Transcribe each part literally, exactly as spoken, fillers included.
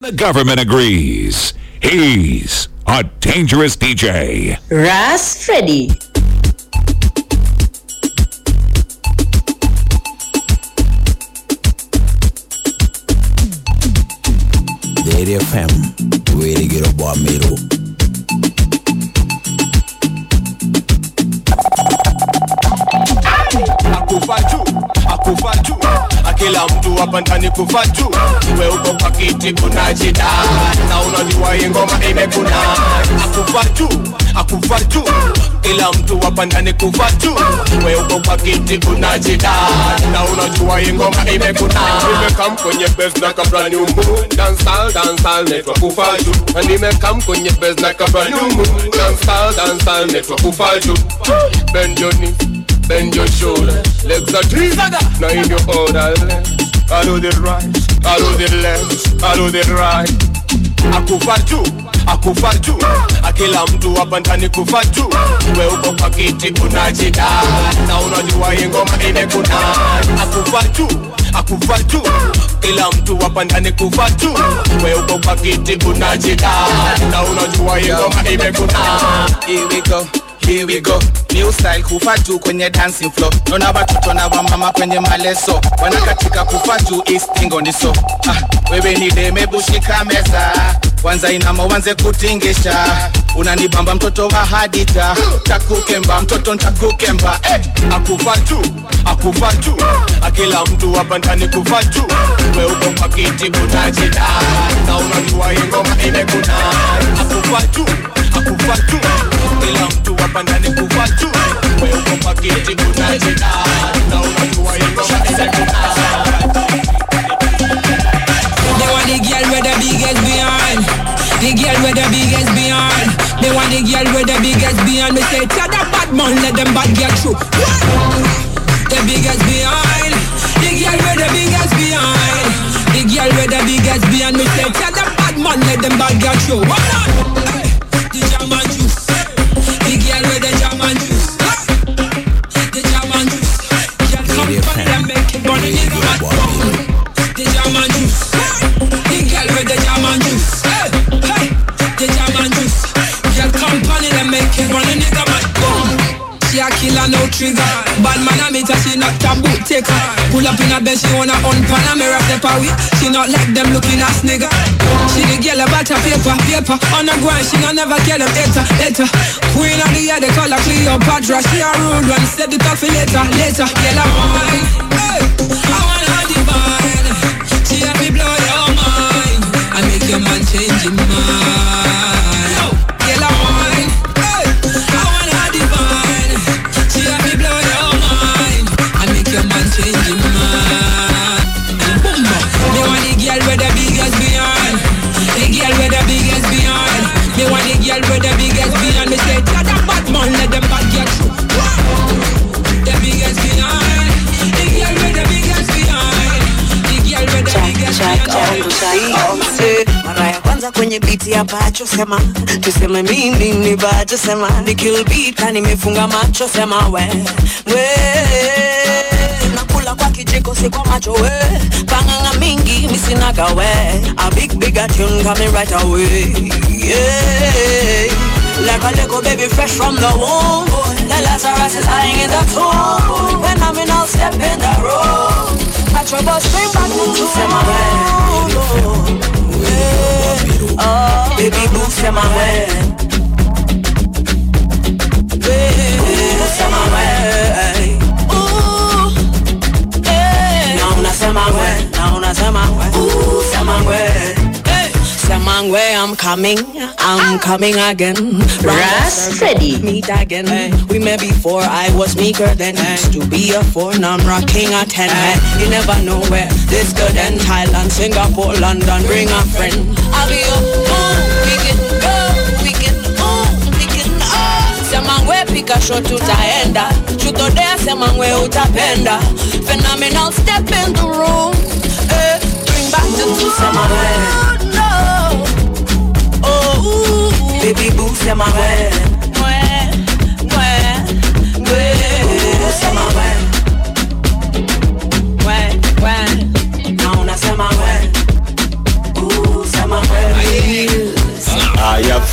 The government agrees. He's a dangerous D J. Ras Freddy. Dairy F M, way to get up boy middle. Akufaju, akufaju, akila mtu hapa ndani kufaju. Wewe uko pakiti kunajida, na unajua hii ngoma imekuna. Akufaju, akufaju, kila mtu hapa ndani kufaju. Wewe uko pakiti kunajida, na unajua hii ngoma imekuna. Nimekam kwenye base na kabla nyumbu, dancehall dancehall netwa kufaju. Na nimekam kwenye base na kabla nyumbu, dancehall dancehall netwa kufaju. Bend your knees, bend your shoulder, legs are deep, now in your order. I do the right, I do the left, I do the right. Akufaju, akufaju, akila mtu hapa ndani kufaju. Wewe uko pakiti unajida, na unajua hii ngoma imekuna. Akufaju, akufaju, kila mtu hapa ndani kufaju. Wewe uko pakiti unajida, na unajua hii ngoma imekuna. Here we go. Here we go, new style kufaju kwenye dancing floor. Nona watoto na wamama kwenye maleso, wanakatika kufaju istingo niso. Ah, wewe ni deme bushika meza, wanza inama wanze kutingisha. Unanibamba mtoto wa hadita, takukemba mtoto ntakukemba. Hey! Akufaju, akufaju, akila mtu hapa ndani kufaju. Wewe uko pakiti unajida, na unajua hii ngoma imekuna. Akufaju, akufaju, kila mtu hapa ndani kufaju. Wewe uko pakiti unajida, na unajua hii ngoma imekuna. They want the girl with the biggest behind. The girl with the biggest behind. They want the girl with the biggest behind. Me say tell the bad man let them bad get through. The biggest behind. The girl with the biggest behind. The girl with the biggest behind. Me say tell the bad man let them bad get through. Hey, the German juice. The girl with the German juice. The German juice. Girl come from them make it burn in the mouth. The German juice. The girl with the German juice. Hey, hey, the German juice. Girl company them make it run a nigga mad. She a killer no trigger. Bad man a meet her, she not taboo taker. Pull up in a bed, she wanna on Panamera step away. She not like them looking ass nigga. She the girl about her paper, paper. On the ground, she not never get them later, later. Queen of the year, they call her Cleopatra. She a rude one, said it off later, later. Girl a wine, hey, I want her divine. She have me blow your mind. I make your man change his mind. Girl a wine, hey, I want her divine. She have me blow your mind. I make your man change his mind. Boom, me want the girl with the biggest behind. The girl with the biggest behind. Me want the girl with the biggest behind. Me say tell the bad man let them bad get through. The biggest behind. The girl with the biggest behind. The girl with the biggest behind. Mara ya kwanza kwenye biti ya pacho sema, tuseme mimi ni bacho sema, ni kill beat na nimefunga macho sema we, we. Nakula kwa kijiko si kwa macho we, panganga mingi misinaga we, a big big tune coming right away, yeah. Like a little baby fresh from the womb, the Lazarus is lying in the tomb. When I'm in, I'll step in the room. Patrol bus bring back the two sema we. Oh, baby boo, say my way. Ooh, say my way. Ooh, hey. Now na say my way. Now na say my way. Ooh, say my way. Hey. Say my way, I'm coming. I'm coming again. Ras Freddy. Meet again. Hey. We met before, I was meeker then. Used to be a four, now I'm rocking a ten. Hey. You never know where this good in Thailand, Singapore, London. Bring a friend. I'll be up, ooh, we can go, we can, ooh, we can, oh. Semangwe pika shot tutaenda, chutodea semangwe utapenda. Phenomenal step in the room, eh, bring back the two semangwe. No, oh, ooh, baby boo semangwe. Mwe, mwe, mwe, semangwe. Mwe, mwe, now na semangwe. Ooh, semangwe.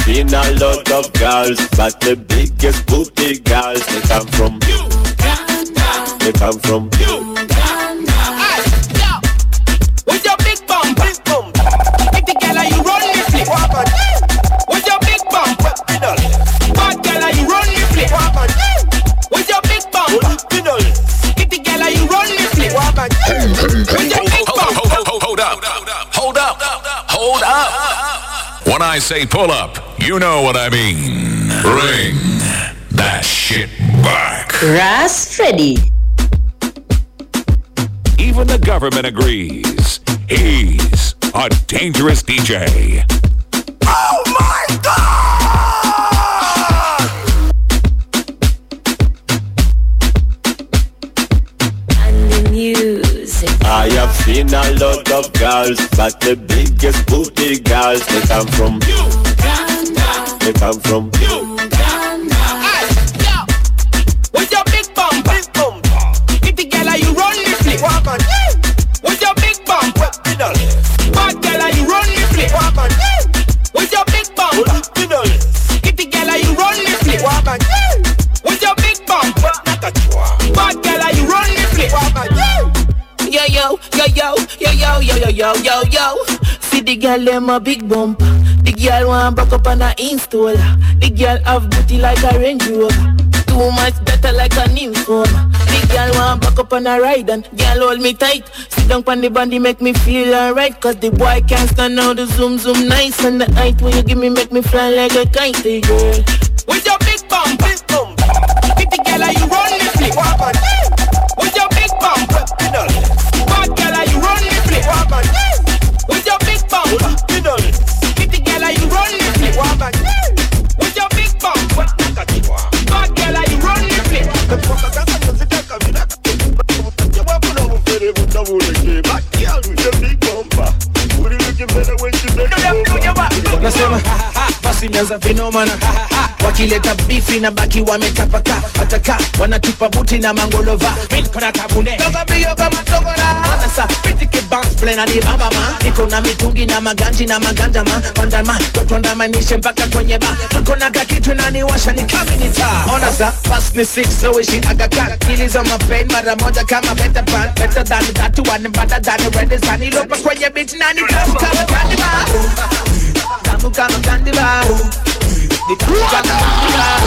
seen a lot of girls, but the biggest booty girls, they come from Uganda. They come from Uganda. Hey, yo, with your big bum, big bum. If the girl you run the flip, with your big bum, bad girl you run the flip, with your big bum. If the girl you run the flip, with your big bum. Hold up, hold up, hold up. When I say pull up, you know what I mean. Bring that shit back. Ras Freddy. Even the government agrees. He's a dangerous D J. Oh my God! And the music. I have seen a lot of girls, but the biggest booty girls, they come from Uganda. They come from Uganda. Hey, yo, with your big bum, big bum. If the girl you run the flip, with your big bum, bad girl you run the flip, with your big bum. If the girl you run the flip, with your big bum, bad girl you run the flip. Yo yo yo yo yo yo yo yo yo yo yo. See the girl them a big bump. The girl want back up on her install. The girl have booty like a Range Rover. Too much better like a nymphoma. The girl want back up on a ride and girl hold me tight. Sit down on the bandy make me feel alright. Cause the boy can't stand out the zoom zoom nice. And the height when you give me make me fly like a kite, hey girl. With your big bump, big bump. If the girl you run the flip. With your big bump, bad girl you run the flip. With your big bump, if the girl you run the flip. With your big bump, bad girl you run the flip. Nasema ha ha ha, basi mianza vinomana ha ha ha. Wakileta bifi na baki wametapaka. Ataka, wanatupa buti na mangolova. Mimi kona kabune Toka biyo kama tokona Anasa, pitike bounce play na ni baba ma. Niko na mitungi na maganji na maganja ma. Panda ma, totonda manishe mpaka kwenye ba. Tuko na kakitu na niwasha ni kaminita. Onasa, pass ni six so ishi agaka. Kilizo mapain mara moja kama better pan. Better than that one, better than the red is ani. Lopa kwenye beat na ni tamu kama candy bar. Tamu kama candy bar. Ni tamu kama candy bar.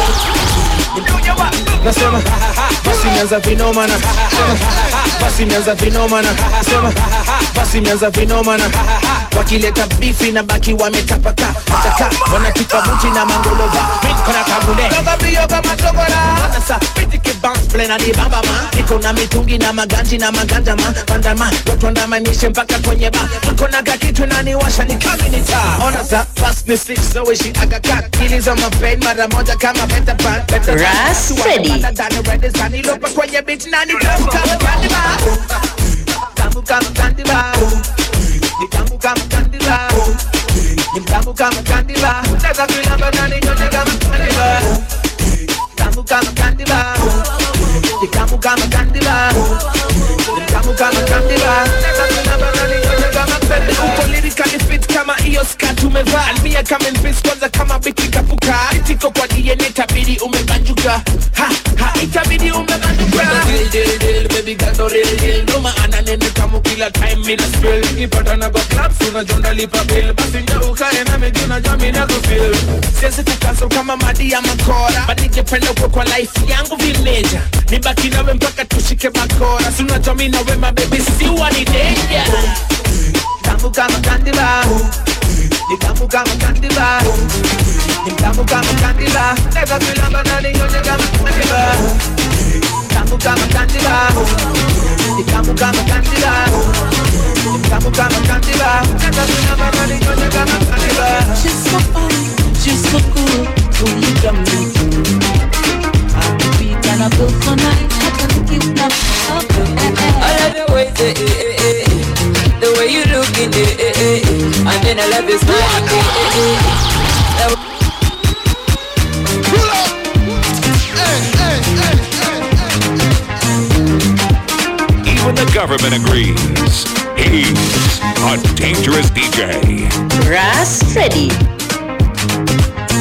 Nasema ha ha ha, basi mianza vinomana. Sema ha ha ha, basi mianza vinomana. Sema ha ha ha, basi mianza vinomana. Wakileta bifi na baki wametapaka. Ataka, wanatupa buti na mangolova. Mimi kona kabune Toka biyo kama tokona Anasa, pitike bounce play na ni baba ma. Niko na mitungi na maganji na maganja ma. Panda ma, totonda manishe mpaka kwenye ba. Tuko na kakitu na niwasha ni kaminita. Onasa, pass ni six so ishi agaka. Kilizo mapain mara moja kama better pan. Better Ras Freddy. Lopa kwenye beat na ni tamu kama candy bar. Tamu kama candy bar. Ni tamu kama candy bar. Ni tamu kama candy bar. Neza kuilamba na ni nyote kama candy bar. Tamu kama candy bar. Ni tamu kama candy bar. Ni tamu kama candy bar. Neza kuilamba na ni nyote kama candy bar. Uko lyrically fit kama iyo skat umevaa. Almia kama nfis kwanza kama biki kapuka. Itiko kwa D N A tabidi umebanjuka. Ha ha itabidi umebanjuka. Deal deal deal baby girl no real deal. Noma ananene kama kila time mina spill. Nipata na go clubs unajonda lipa bill. Basi nja ukae na mimi unajua mimi nako feel. Siwezi kukaso kama madi ya makora. But ningependa kwa kwa life yangu villager. Nibaki nawe mpaka tushike bakora. Si unajua mimi na we my baby si wani danger. Tamu kama candy bar. Ni tamu kama candy bar. Ni tamu kama candy bar. Neza kuilamba na ni nyote kama candy bar. Tamu kama candy bar. Ni tamu kama candy bar. Ni tamu kama candy bar. Neza kuilamba na ni nyote kama candy bar. She's so fine, she's so cool. When you come to me, I'm the beat and I go for night. I can't keep up. I love the way say eh eh eh, the way you looking eh eh eh, and then I love your smile eh eh eh. Pull up. Hey, hey, hey, hey, hey. Even the government agrees. He's a dangerous D J. Ras Freddy.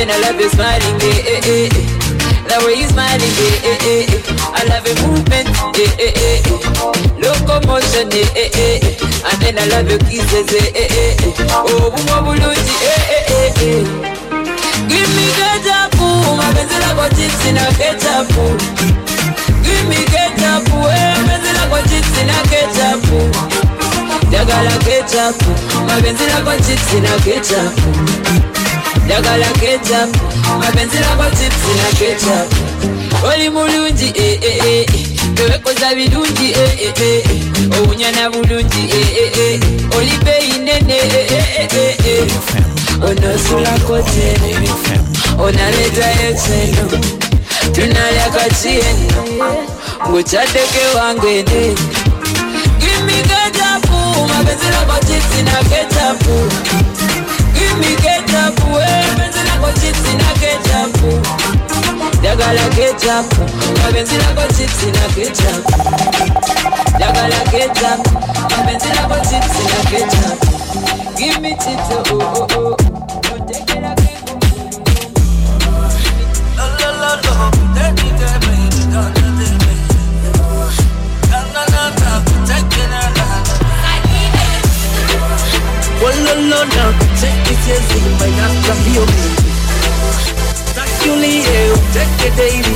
then I love your smiling, eh, eh, eh. The way you smiling, eh, eh, eh, eh. I love your movement, eh, eh, eh, eh. Locomotion, eh, eh, eh, eh. And then I love your kisses, eh, eh, eh, eh. Oh, bumabuluti, eh, eh, eh, eh. Give me ketchup, mapenzi lako chips na ketchup. Give me ketchup, eh, mapenzi lako chips na ketchup. Dagala ketchup, mapenzi lako chips na ketchup. Dagala ketchup, mapenzi lako chips na ketchup. Oli mulungi, eh, eh, eh. Tewe koza bilungi, eh, eh, eh. Ounyana bulungi, eh, eh, eh. Oli bei nene, eh, eh, eh, eh. Onosula kote, onaleta yetseno. Tunalya kachieno, nguchateke wangwene. Give me ketchup, mapenzi lako chips na ketchup. Give me ketchup, mapenzi lako chips na ketchup. Dagala ketchup, mapenzi lako chips na ketchup. Dagala ketchup, mapenzi lako chips na ketchup. Give me chips, oh oh oh. Don't take it again. La la la la, take it again, don't take it again. La la la la, take it again. Oh la la la, take it easy, my after you. Take it daily.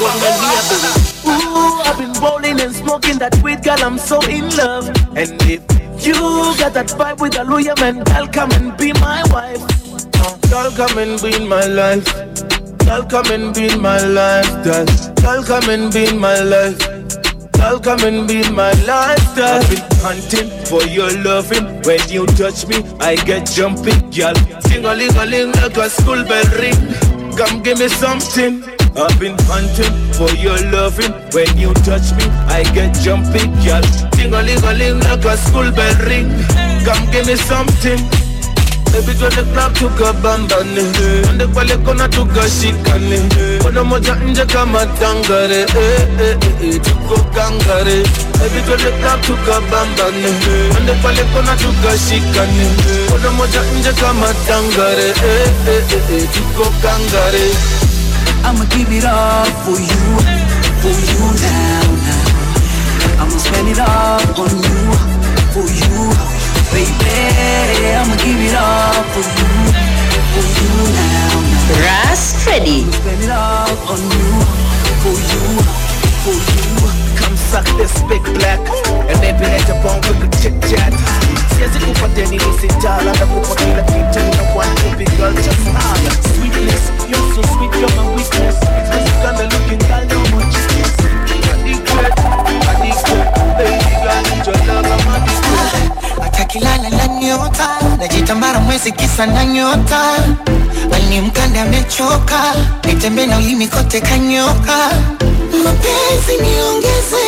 Ooh, I've been rolling and smoking that weed, girl, I'm so in love. And if you got that vibe with a lawyer man, girl, come and be my wife. Uh, girl, come and be in my life. Girl, come and be in my life. Girl, girl, come and be in my life. Girl, come and be in my lifestyle. I've been hunting for your loving. When you touch me, I get jumping, girl. Sing-a-ling-a-ling like a school bell ring. Come give me something. I've been hunting for your loving. When you touch me, I get jumpy, girl. Ting-a-ling-a-ling like a school bell ring. Come give me something. Baby to the club tuka bambane, ande pale kona tuka shikane. Kono moja nje kama tangare, eh eh eh tuko kangare. Baby to the club tuka bambane, ande pale kona tuka shikane. Kono moja nje kama tangare, eh eh eh tuko kangare. I'ma give it all for you, for you now, now. I'ma spend it all on you, for you. Baby, I'ma give it all for you, for you now, now. Ras Freddy. I'ma spend it all on you, for you, for you. Come suck this big black, and maybe let your bone with a chit chat. Siwezi kufateni nisijala, na kufatila kitu na one baby girl just holla. Sweetness, you're so sweet, you're my weakness. Cause you kinda looking girl, no more genius. Addicted, addicted, baby girl, need your love, I'm addicted. Atakilala na nyota, najitambara mwezi kisa na nyota. Wali mkanda amechoka, nitembe na ulimi kote kanyoka. Mapenzi niongeze,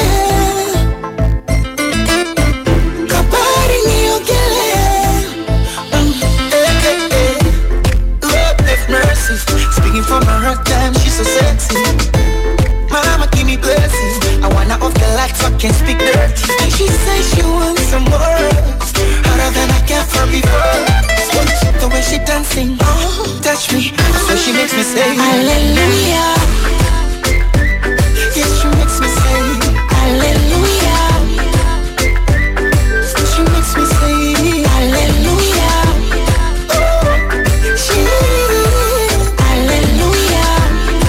kabari niogele. mm, eh, eh, eh. Lord have mercy, speaking for my hurt time, she's so sexy. Mama give me blessings, I wanna off the lights so I can speak dirty. And she says she wants some more, harder than I get for before. The way she dancing, oh, touch me, so she makes me say hallelujah. Yes, she makes me say hallelujah. She makes me say hallelujah. Oh, she hallelujah,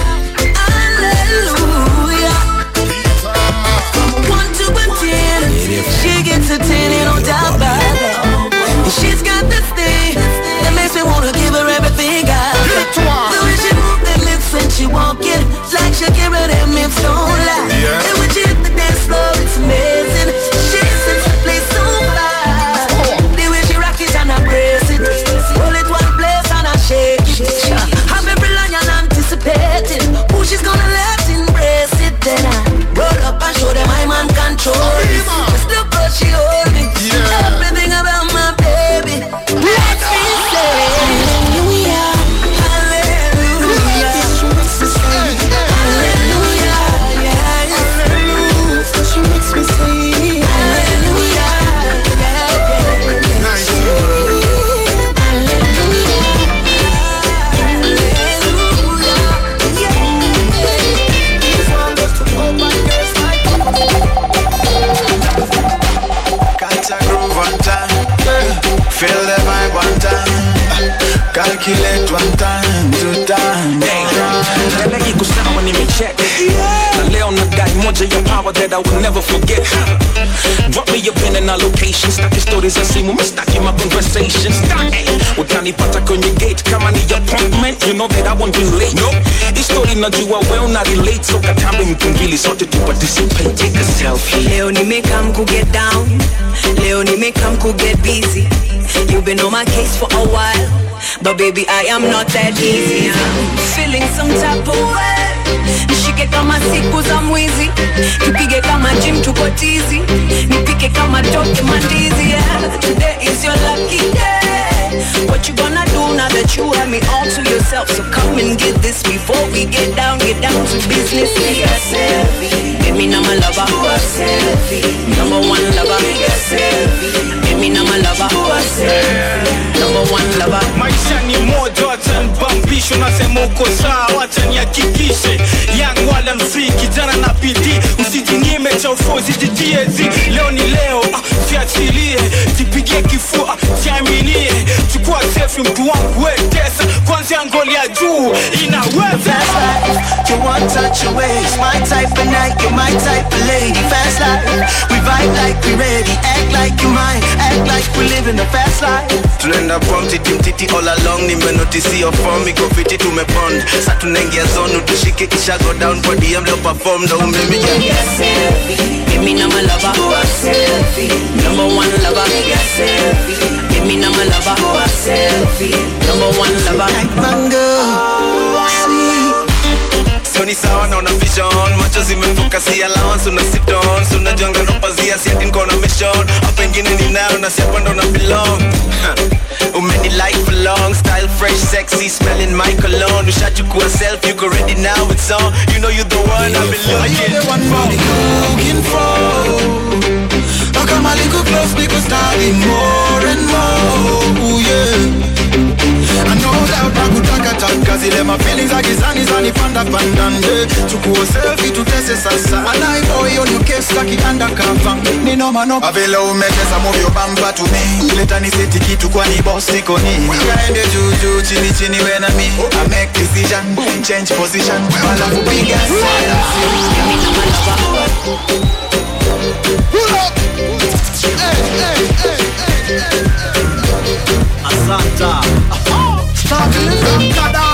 hallelujah. From a one to a ten, she gets a ten and no doubt about it. She's got this thing that makes me wanna give her everything I got. The way she moves them lips when she walk it, like Shakira, them hips don't lie. Yeah. And when she hit the dance floor, it's amazing. She sets the place on fire. The way she rock it and I brace it, roll it one place and I shake it. Have every lion anticipating who she's gonna let embrace it. Then I roll up and show them I'm on control. Just look how she hold me. Yeah. Everything about my baby. Let me say hallelujah, hallelujah. Hallelujah, yeah. charge of your power that I will never forget. Drop me your pin and our location. Stack your stories and see when we stack in my conversations. Stack it. Utanipata kwenye gate kama ni appointment. You know that I won't be late. No, this story najua well not relate. So katambe mkungili sote to participate. Take a selfie. Leo nimekam ku get down. Leo nimekam ku get busy. You've been on my case for a while, but baby I am not that easy. I'm feeling some type of way. Nishike kama siku za mwizi, tupige kama gym tuko tizi, nipike kama toke mandizi. Yeah, today is your lucky day. What you gonna do now that you have me all to yourself? So come and get this before we get down, get down to business. Take a selfie, get me now my lover. Do a selfie, number one lover. Take a selfie, get me now my lover. Do a selfie, number one lover. Maisha ni moja, wacha nibambisho, nasema uko sawa, wacha nihakikishe. Young wala msii, kijana na bidii, usijinyime cha ufozi jijiezi. Leo ni leo, ah, siachilie, jipigie kifua, jiaminie. Chukua selfie mtu wangu we tesa, kwanzia ngoli ya juu, inaweza. Fast life, you want touch your ways. My type of night, you're my type of lady. Fast life, we vibe like we ready. Act like you mine, act like we living a fast life. Tunaenda prom titi mtiti all along. Nimenotisi your form, iko fiti tumebond. Sa tunaingia zone, tushike kisha go down. Kwa D M leo perform, na umemi ya give me now my lover. Do a selfie, number one lover. Give me now my lover. Do a selfie, number one lover. Mango, sweet. So ni sawa na una vision. Macho zimefuka si allowance una sit on. So unajanga no pazia si ati niko na mission. Hapa ingine ni nayo na siapa ndo na belong. Umeni like for long. Style fresh, sexy, smelling my cologne. Ushachukua self, you go ready now it's on. You know you the one I've been looking. Are you the one for the looking for? Now come a little close, we go starting more and more. Ooh, yeah. I know that I could talk a talk, cause ile my feelings are gizani zani panda pandande. Chukua selfie tutese sasa. And I boy on your case like it undercover. Ni no mano avela umekeza move your bumper to me. Leta ni seti kitu kwa ni boss iko ni. Kaende juju chini chini we na me. I make decision, change position. Wala kupiga sana. Pull up. Hey, hey, hey, hey, hey. Asanta. Starting from Kada.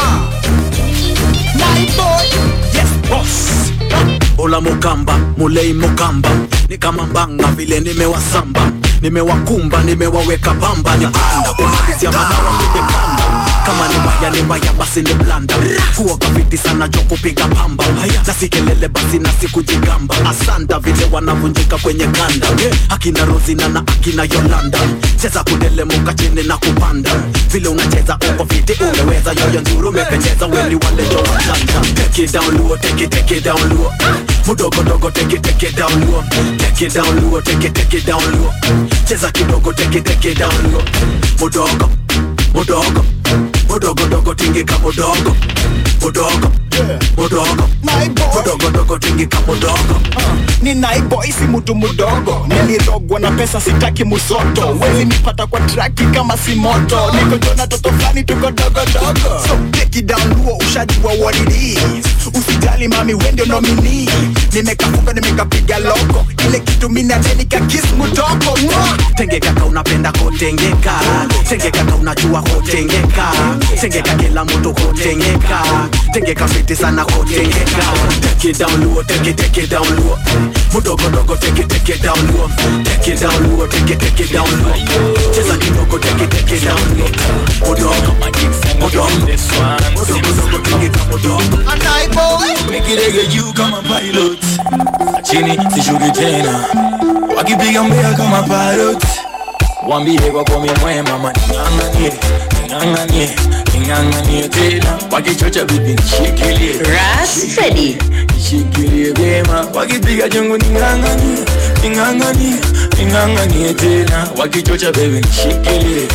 My boy. Yes, boss. Ola Mukamba, Mulei Mukamba. Ni kama mbanga vile nimewasamba. Nimewakumba, nimewaweka pamba. Ni panda, unakizia manawa kwenye panda. Kama ni mbaya ni mbaya basi ni blanda. Kuwa kafiti sana jo kupiga pamba. Na si kelele basi na si kujigamba. Asanta vile wanavunjika kwenye kanda. Akina Rosina na akina Yolanda. Cheza kudele muka chini na kupanda. Vile unacheza uko fiti umeweza. Yoyo nzuru mepecheza weni wale jo watanda. Take it down low, take it, take it down low. Mudogo dogo take it, take it down low. Take it down low, take it, take it down low. Cheza kidogo take it, take it down low. Mudogo, mudogo. Mudogo dogo tingika mudogo. Mudogo, mudogo. Mudogo dogo tingika mudogo. Ni naiboy si mudu mudogo. Nilirogwa na pesa sitaki musoto. Wezi nipata kwa traki kama si moto. Niko jona toto flani tuko dogo dogo. So take it down luo ushajua what it is. Usijali mami wende nomini. Nimekafunga nimekapiga logo. Ile kitu mina denika kiss mudogo. Tengeka ka unapenda kotengeka. Tengeka ka unajua kotengeka. Tengeka kila mtu kotengeka. Tengeka fiti sana kotengeka. Take it down low, take it, take it down low. Mudogo dogo take it, take it down low. Take it down low, take it, take it down low. Cheza kidogo take it, take it down low. Mudogo, mudogo. Mudogo dogo take it mudogo. And I boy, make it again you kama pilot. Chini sishuki tena. Wakipiga mbea kama pilot. Wambie kwa kwa mwema mama ninganganie. Ninganganie, ninganganie tena. Wakichocha bibi nishikilie. Ras Freddy. Nishikilie bema. Wakipiga jungu ninganganie. Ninganganie, ninganganie tena. Wakichocha baby nishikilie.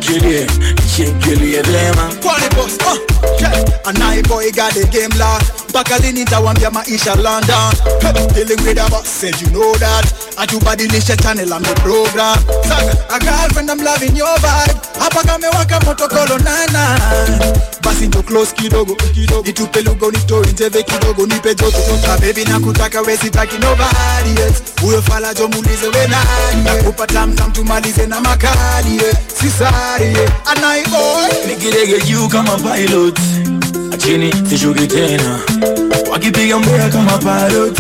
Nishikilie, nishikilie bema. Quality boss, uh, yeah. And I boy got the game locked. mpaka lini nitawambia maisha London. Dealing with a boss said you know that. Atubadilisha channel I'm the program. Sasa a girlfriend I'm loving your vibe. Hapa kamewaka moto kolo nana. Basi ndo close kidogo kidogo. Nitupe lugo nitoe njeve kidogo nipe joto. Ah baby nakutaka we sitaki nobody else. Uyo fala jo muulize we nani. Nakupa tam tam tumalize na makali. Sisari anai boy. Nikirege you kama pilot. Achini sishuki tena. Wakipiga mbea kama pilot.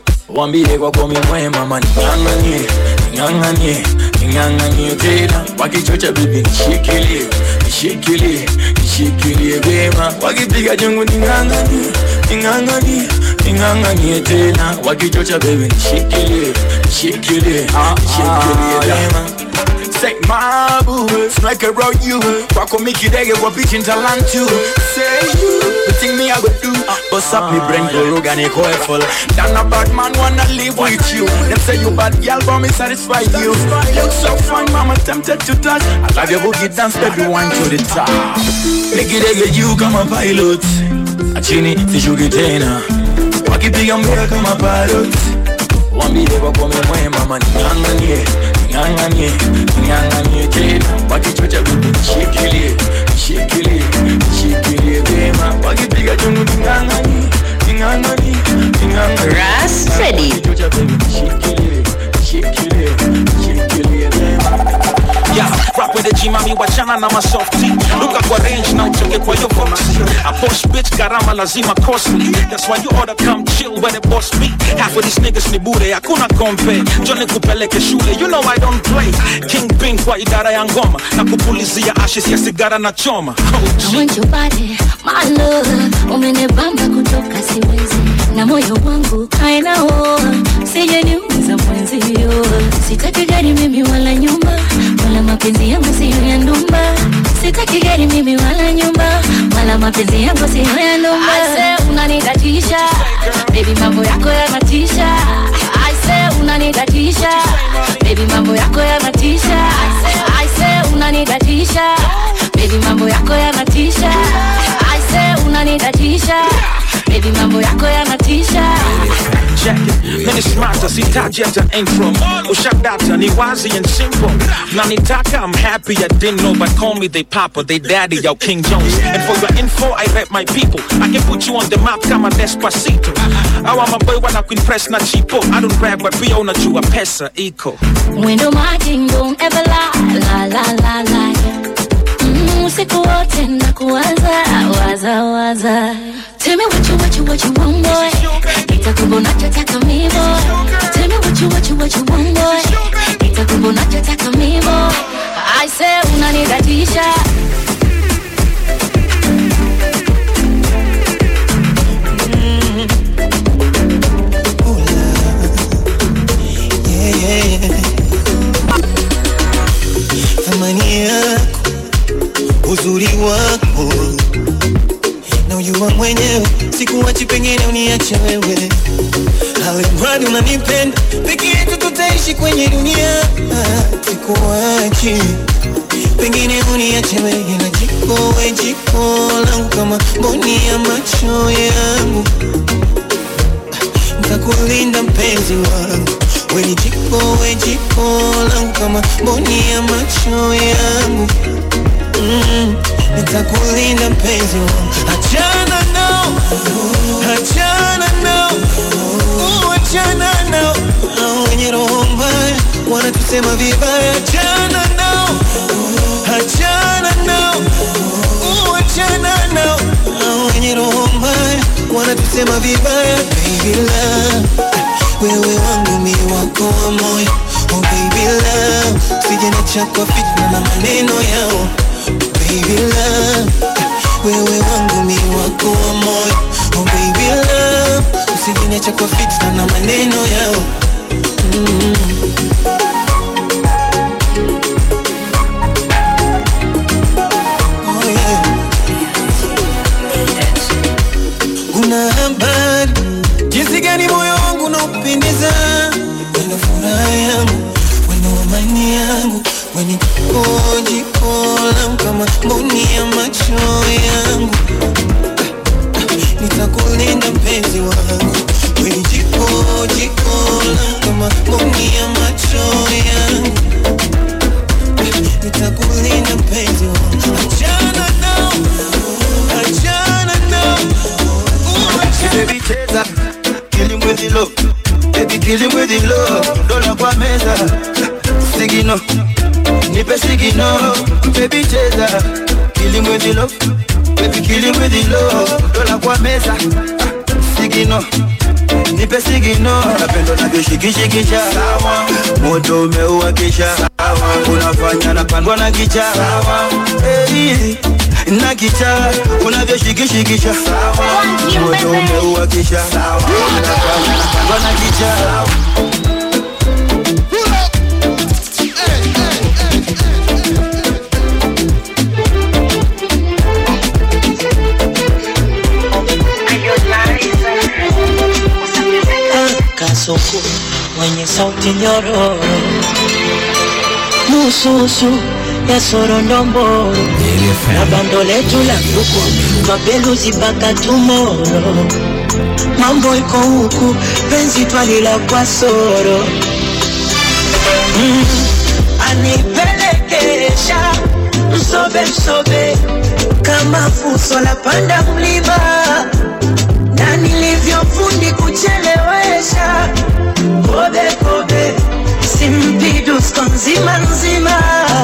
Wambie kwa komi mwema mani nganganie, nganganie, nganganie tena. Wakichocha bibi nishikilie, nishikilie, nishikilie bema. Wakipiga jungu ninganganie, ninganganie, ninganganie tena. Wakichocha bibi nishikilie, nishikilie, nishikilie bema. Say my boo, strike around you. Wako miki dege kwa bitch in talent you. Say you, the thing me I go do. Bust up me brain go rogue and echo full. Then a bad man wanna live with you. Them say you bad girl but me satisfy you. Look so fine mama tempted to touch. I love your boogie dance baby one to the top. Miki dege you kama pilot. Achini sishuki tena. Wakipiga mbea kama pilot. Wambie kwa kome mwema mani nganganie, nganganie, nganganie tena. Wakichocha bibi nishikilie, nishikilie, nishikilie bema. Wakipiga jungu ninganganie, ninganganie, ninganganie. Ras Freddy. Wakichocha bibi nishikilie, nishikilie, nishikilie bema. Yeah, rap with the G, mami wachana na masoft tea. Luka kwa range na uchoke kwa yo voxy. A boss bitch garama lazima costly. That's why you oughta come chill where the boss be. Half of these niggas ni bure, hakuna kompe. Johnny kupeleke shule, you know I don't play. King Pink kwa idara ya ngoma. Na kupulizia ashes ya sigara na choma. I want your body, my love. Umenibamba kutoka siwezi. Na moyo wangu haina hoa. Sije niumiza mwenzio. Sitaki gari mimi wala nyumba. Wala mapenzi yangu siyo ya ndumba. Sitaki gari mimi wala nyumba. Wala mapenzi yangu siyo ya ndumba. I say unanidatisha. Baby mambo yako yanatisha. I say unanidatisha. Baby mambo yako yanatisha. I say unanidatisha. Baby mambo yako yanatisha. I say unanidatisha. Baby mambo yako yanatisha. Check it, many smarter, sitaji at an intro. Ushadata, ni wazi and simple. Nanitaka, I'm happy I didn't know, but call me they papa, they daddy, yo King Jones. And for your info, I rep my people. I can put you on the map kama Despacito. I want my boy wanna queen press na cheapo. I don't brag, but we own a Jua Pesa Eco. When do my king don't ever lie, la la la la. Mm, usiku wote na kuwaza, waza waza. Tell me what you, what you, what you want, boy. Nitakubo nachotaka mi boy. Tell me what you, what you, what you want, boy. Nitakubo nachotaka mi boy. I say unanidatisha. Yeah, yeah, yeah. Thamani yako, uzuri wako na ujua mwenyewe, sikuwachi pengine uniache wewe. Alimradi unanipenda, peke yetu tutaishi kwenye dunia. Sikuwachi pengine uniache wewe. Na jiko we jiko langu kama mboni ya macho yangu. Nitakulinda mpenzi wangu. We ni jiko we jiko langu kama mboni ya macho yangu. Mm, nitakulinda mpenzi wangu. Achana nao, achana nao, uh, achana nao. Hao wenye roho mbaya wanatusema vibaya. Achana nao, achana nao, uh, achana nao. Hao wenye roho mbaya wanatusema vibaya. Baby love, wewe wangu mi wako wa moyo. Oh baby love, sije niacha kwa fitna na maneno yao. Baby love, wewe wangu mi wako wa moyo. Oh baby love, usije niacha kwa fitna na maneno yao. Mm. Oh yeah. Una habari jinsi gani moyo wangu unaupendeza. Wena furaha yangu, wena amani yangu. Wena koji kola kama mboni ya macho yangu. Nitakulinda wangu, we ni jiko jiko langu kama mboni ya macho yangu. Nitakulinda mpenzi wangu, achana nao, achana nao. Baby cheza, kill him with the love. Baby kill him with the love. Dola kwa meza, sigino, nipe sigino. Baby cheza, kill him with the love. Baby kill him with the love. Dola kwa meza, sigino, nipe sigino. Napendo navyoshikishikisha, moto umeuwakisha, unafanya napandwa na kicha, hey, na kicha unavyoshikishikisha, moto umeuwakisha, unafanya napandwa na kicha. Kasoko mwenye sauti nyororo, mususu ya sorondomboro, na bando letu la kuku twabeluzi mpaka tomorrow. Mambo iko huku, penzi twalila kwa soro. mm. Anipelekesha msobe msobe kama fuso la panda mlima, na nilivyofundi kuchelewesha kobe kobe simpidu sko nzima nzima.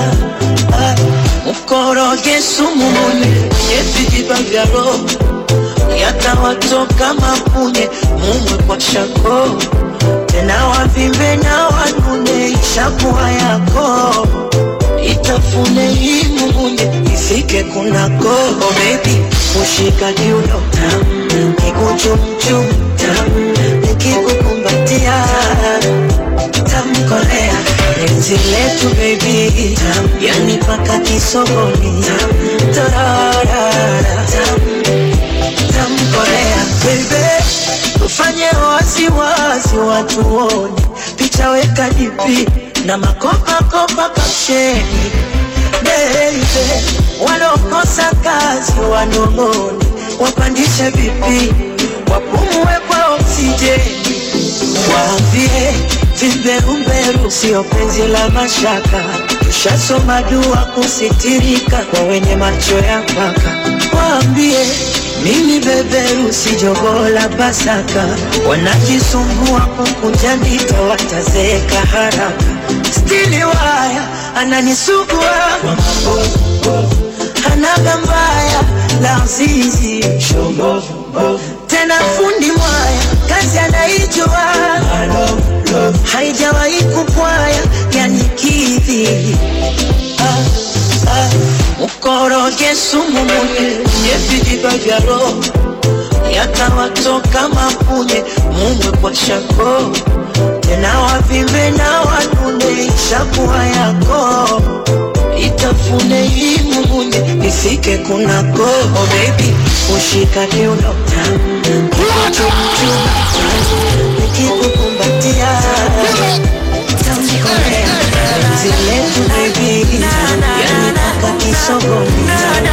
Mkoroge sumu mune yepijiba vya roho, yatawatoka mapunye mumwe kwa shako, tena wavimbe na wanune ishakuwa yako. Itafune hii mumunye ifike kunako. Oh baby ushika kiuno tam, kikuchumchum tam, nikikukumbatia tamkolea. Penzi letu baby tam, yani paka kisogoni tam, tararara tam, tamkolea. Baby ufanye wazi wazi watu wone, picha weka dipi na makopa kopa kapsheni. Baby walokosa kazi wanongoni, wapandishe vipi wapumue kwa oksijeni. Waambie vimberumberu sio penzi la mashaka, tushasoma dua kusitirika kwa wenye macho ya mpaka. Waambie mimi beberu si jogoo la Pasaka, wanajisumbua kukunja ndito watazeeka haraka. Stili waya ananisugua kwa mambo, hanaga mbaya la uzizi shombo, tena fundi mwaya kazi anaijua, haijawahi kupwaya yani kidhi. ah, ah. Mkoroge sumu mune yepijiba vya roho, yatawatoka mapunye mumwe kwa shako, tena wavimbe na wanune ishakuwa yako. Itafune hii mumunye ifike kunako. Oh baby ushika kiuno tam, kikuchumchum tam, nikikukumbatia tamkolea. Penzi letu baby tam, yani paka kisogoni tam,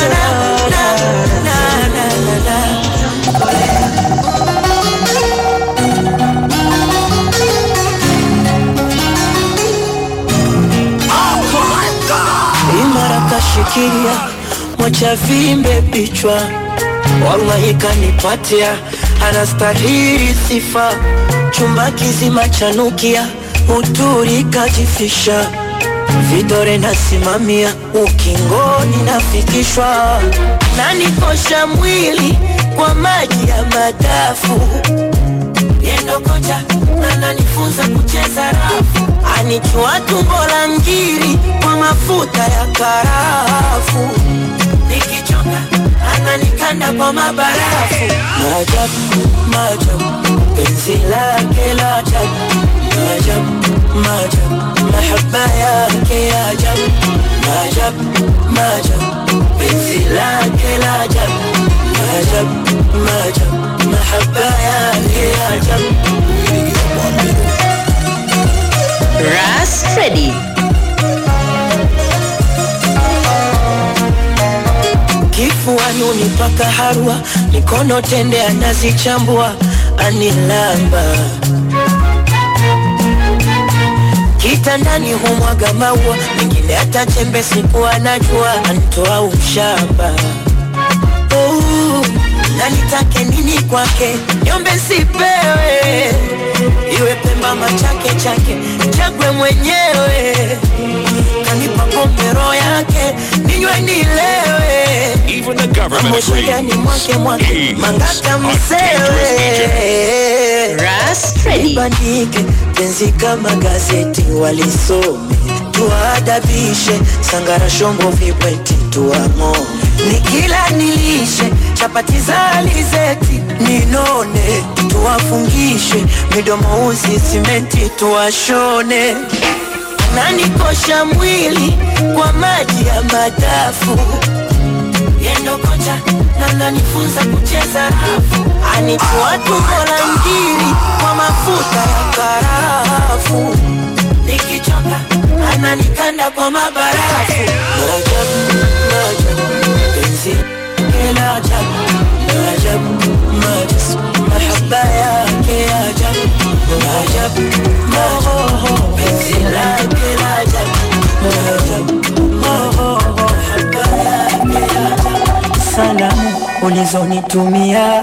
imara kashikilia mocha vimbe bichwa, wallahi kanipatia anastahili sifa. Chumba kizima chanukia uturi kajifisha, vidore nasimamia ukingoni nafikishwa, na nikosha mwili kwa maji ya madafu. Yendo koja ananifunza kucheza rafu, anichua tumbo la ngiri kwa mafuta ya karafu. Nikichoka ananikanda kwa mabarafu. Maajabu, maajabu, penzi lake la ajabu. Maajabu, maajabu, mahaba yake ya ajabu. Maajabu, maajabu, penzi lake la ajabu. Maajabu, maajabu, mahaba yake ya ajabu. Ras Freddy. Kifuani unipaka harua, mikono tende anazichambua, anilamba, kitandani humwaga maua, mengine hata chembe siku anajua, anitoa ushamba. Oh, na nitake nini kwake, niombe sipewe, iwe Pemba machake chake, chagwe mwenyewe, kanipa pombe roho yake, ninywe nilewe. Even the government agrees. Mangaka msewe Ras Freddy. Ibandike penzi kama gazeti walisome, tuadabishe sangara shombo vibweti tuamo, nikila nilishe chapati za alizeti ninone, tuwafungishe midomo uzi simenti tuwashone, nanikosha mwili kwa maji ya madafu, yendo kocha na nanifunza kucheza rafu, anitoa tumbo la ngiri kwa mafuta ya karafu, nikichoka ananikanda kwa mabarafu. Maajabu, maajabu, penzi kila ajabu, maajabu, maajabu, mahaba yake ajabu, maajabu, maajabu, penzi lake ajabu, maajabu, mahaba yake ajabu. Salamu ulizonitumia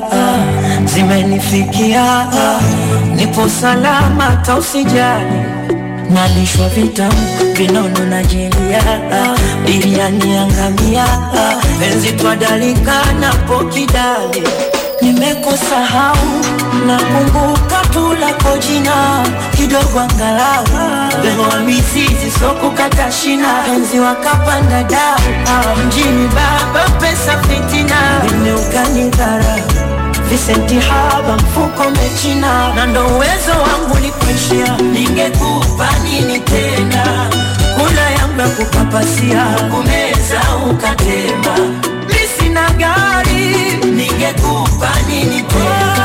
zimenifikia, nipo salama tausijali, nalishwa vitamu vinono na jelia, biriani angamia, penzi twadalika na pokidali, nimekusahau nakumbuka tu lako jina, kidogo angalau leo wa mizizi soko kata shina, penzi wakapanda dau, mjini baba pesa fitina, nimeukanyidhara visenti haba mfuko mechina, na ndo uwezo wangu nikuishia, ningekupa nini tena, kula yangu ya kukapasia, kumeza ukatema, misina gari, ningekupa nini tena,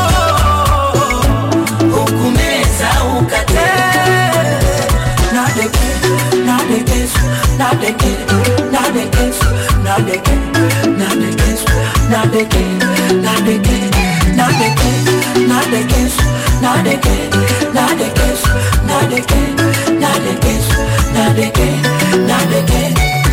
hukumeza ukatema, nadeke, nadekesu, nadeke, nadekesu, nadeke, nadekesu, nadeke, nadeke, nadeke, nadekesu, nadeke, nadekesu, nadeke, nadekesu, nadeke, nadeke.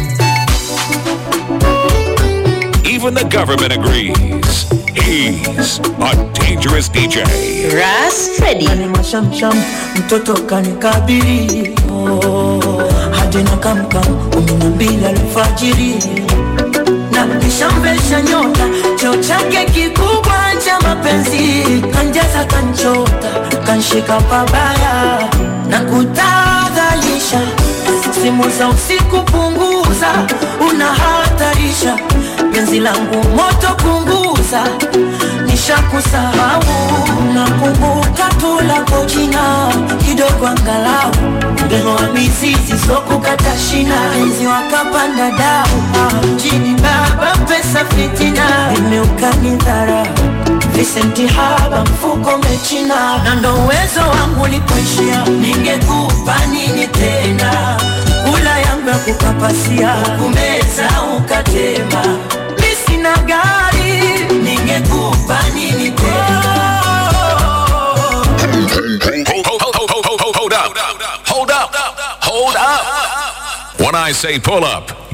Even the government agrees. He's a dangerous D J. Ras Freddy. Mashamsham mtoto kanikabili, oh, hadi na kamkam uminambila alfajiri, na kishambesha nyota cheo chake kikubwa cha mapenzi, kanjaza kanchota kanshika pabaya na kutadhalisha, simu za usiku punguza, unahatarisha penzi langu moto punguza, nishakusahau nakumbuka tu lako jina, kidogo angalau mbeno wa mizizi soko kata shina, penzi wakapanda dau, mjini baba pesa fitina, nimeukanidhara visenti haba mfuko mechina, na ndo uwezo wangu likuishia, ningekupa nini tena, kula yangu ya kukapasia, kumeza ukatema, misina gari, ningekupa nini tena. Hold up, hold up, hold up. When I say pull up,